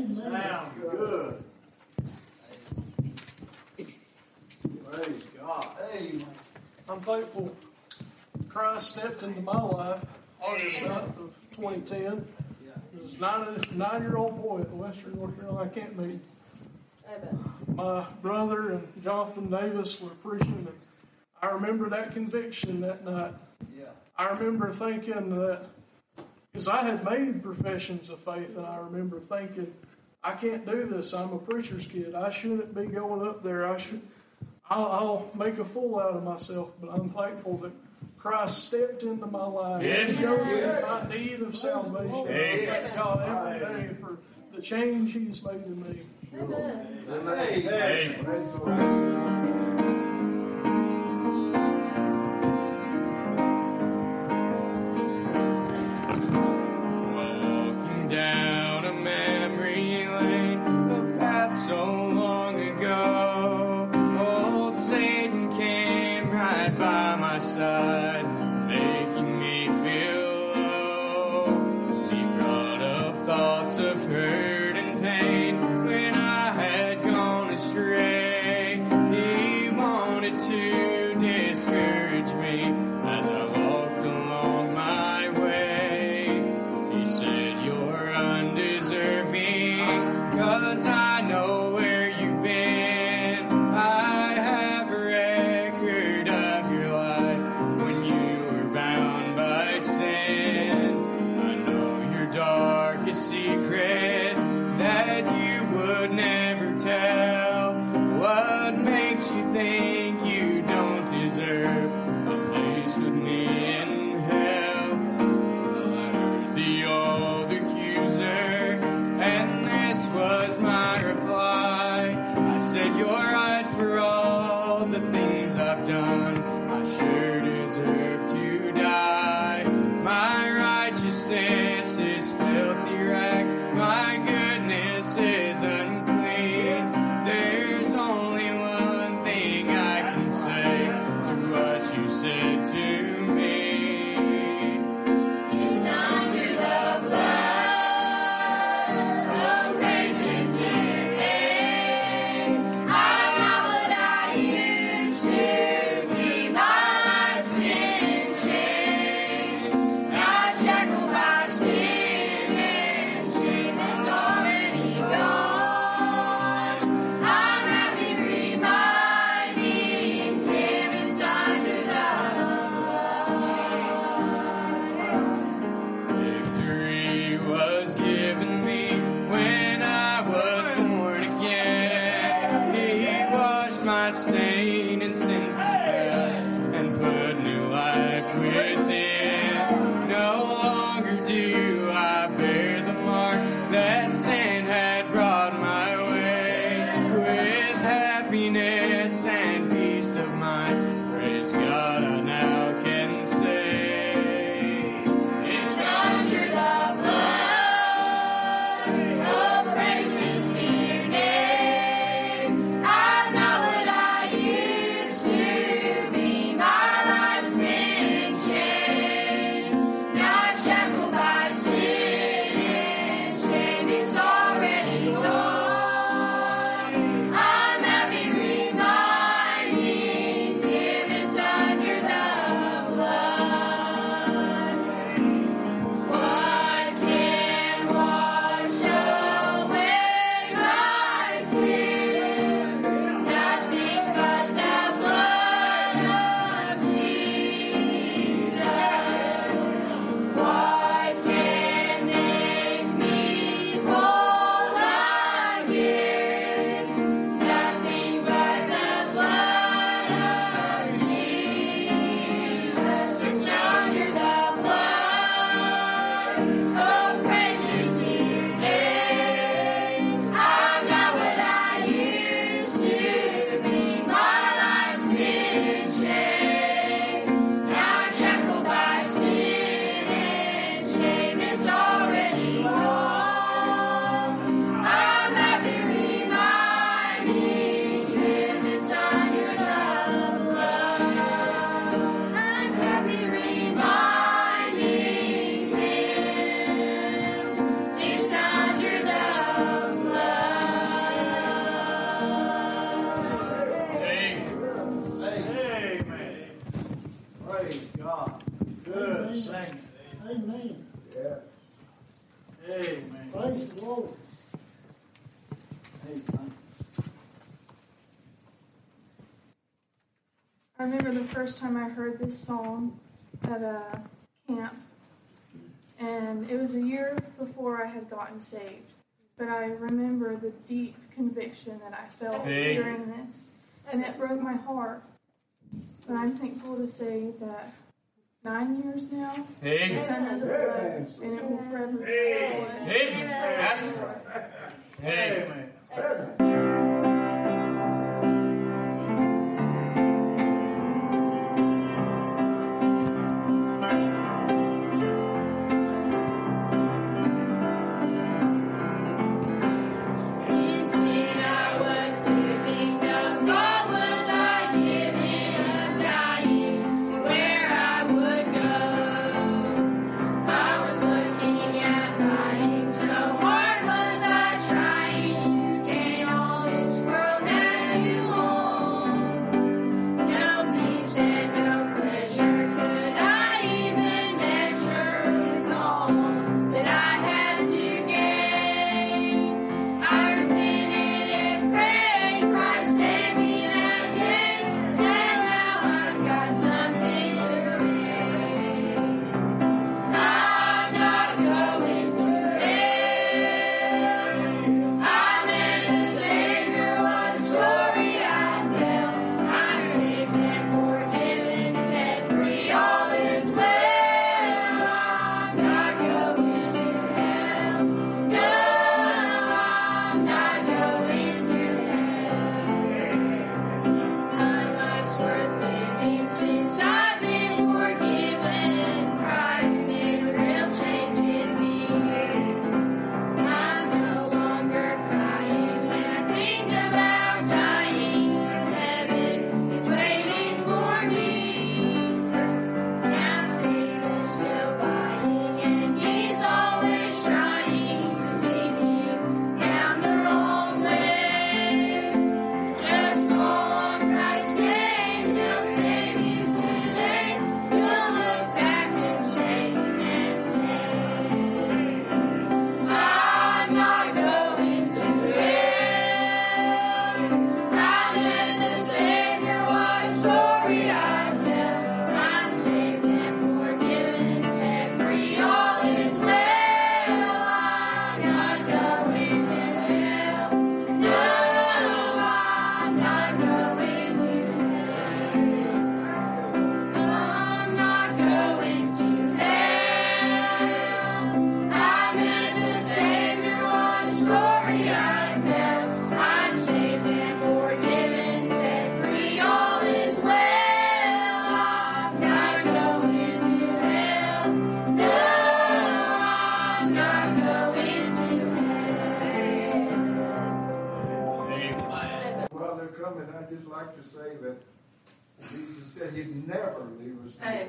Sounds good. Praise God. I'm thankful Christ stepped into my life August 9th of 2010. It was a 9-year-old boy at the Western North Carolina camp meeting. My brother and Jonathan Davis were preaching, and I remember that conviction that night. I remember thinking that, because I had made professions of faith, and I remember thinking, I can't do this. I'm a preacher's kid. I shouldn't be going up there. I'll make a fool out of myself. But I'm thankful that Christ stepped into my life and showed me my need of salvation. I thank God every day for the change He's made in me. Walking down a memory lane, the path so long ago, old Satan came right by my side, making me feel low. He brought up thoughts of hurt and pain when I had gone astray. He wanted to discourage me as I walked along my way. He said, "You're undeserving, 'cause I know where you've been. I have a record of your life when you were bound by sin. I know your darkest secret that you would never tell. What makes you think you don't deserve a place with me in hell?" Well, I heard the old accuser, and this was my reply. I said, "You're right for all the things I've done. I sure deserve to die. My righteousness is filthy rags. My goodness is unclean. There's only one thing I can say to what you said to me. It's under the blood of grace's dear name. I'm not what I used to be. My life's been changed. Not shackled by sin and shame. It's already gone. I remember the first time I heard this song at a camp, and it was a year before I had gotten saved. But I remember the deep conviction that I felt during this, and it broke my heart. But I'm thankful to say that 9 years now, it's under the blood, and it will forever be. Amen. He'd never leave us. Amen.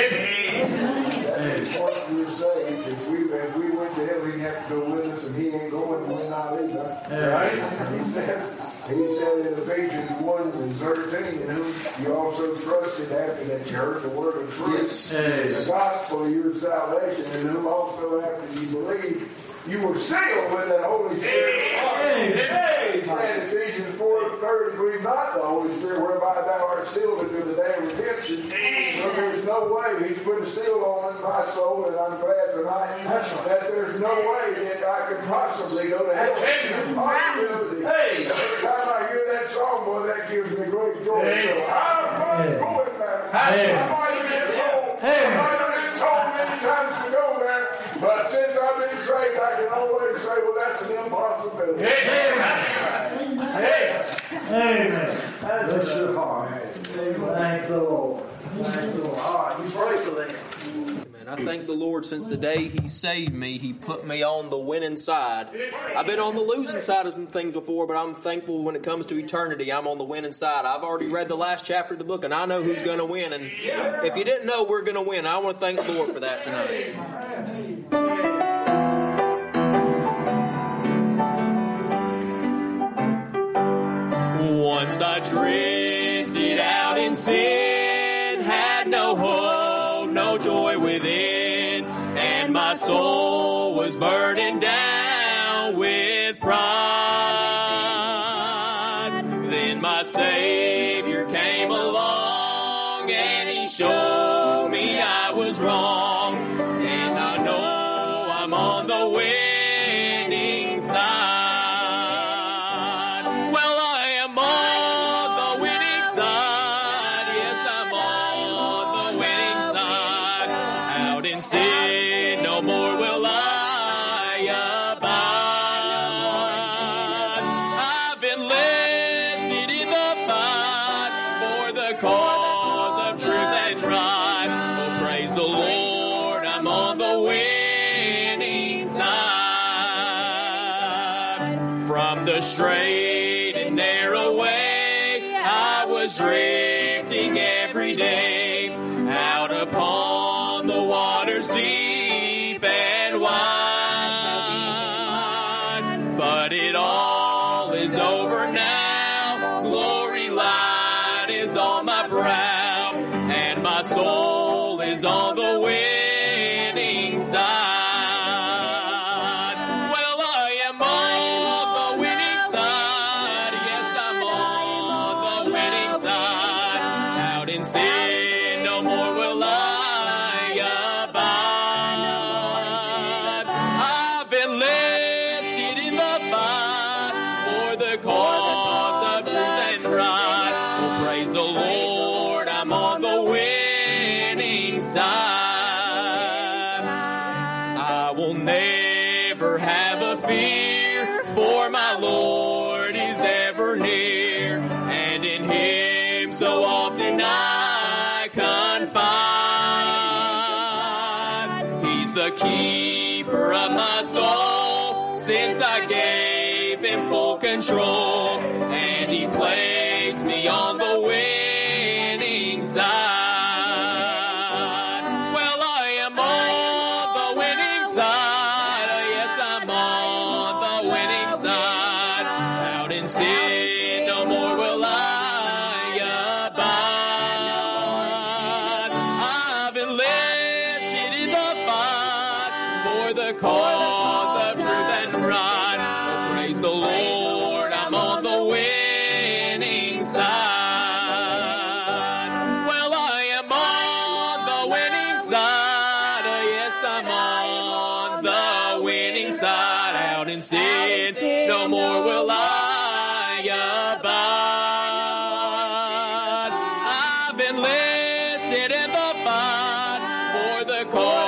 Once we're saved, if we went to hell, he'd have to go with us, and he ain't going, and we're not either. Right? He said in Ephesians 1:13, in whom you also trusted after that you heard the word of truth, the gospel of your salvation, in whom also after you believed, you were sealed with that Holy Spirit. And Ephesians 4:30, grieve not the Holy Spirit, whereby thou art sealed until the day of redemption. So there's no way he's put a seal on my soul, and I'm glad tonight that there's no way that I could possibly go to heaven. Every time I hear that song, boy, that gives me great joy. I'm going there. I might have been told many times to go there, but since I've been saved, I can always say, well, that's an impossibility. Amen. Bless your heart. Thank the Lord. Thank the Lord. All right, you pray for them. And I thank the Lord since the day He saved me, He put me on the winning side. I've been on the losing side of some things before, but I'm thankful when it comes to eternity, I'm on the winning side. I've already read the last chapter of the book, and I know who's going to win. And if you didn't know, we're going to win. I want to thank the Lord for that tonight. Once I drifted out in sin, had no hope, no joy within, and my soul was burdened down with pride. Savior came along and He showed me I was wrong, and I know I'm on the winning side. Well, I am on the winning side. Yes, I'm on the winning side. Out in sin, no more will I abide. I've enlisted in the fight for the cause of truth and right. Oh, praise the Lord, I'm on the winning side. From the straight and narrow way, I was drifting every day out upon the waters deep and wide. But it all is over now. Glory light is on my brow, and my soul is on the winning side. Well, I am on the winning side. Yes, I'm on the winning side. Out in sin, no more will I abide. I've enlisted in the fight for the cause of truth and right. Oh, praise the Lord, I'm on the winning side. I will never have a fear, for my Lord is ever near, and in Him so often I confide. He's the keeper of my soul, since I gave Him full control, and He placed me on the winning side. Well, I am on the winning side. Yes, I'm on the winning side. Out in sin, no more will I abide. I've enlisted in the fight for the cause of truth and right. Oh, praise the Lord, I'm on the winning side. Well, I am on the winning side. Yes, I'm on the winning side. Out in sin, no more will I abide. I've enlisted in the fight for the cause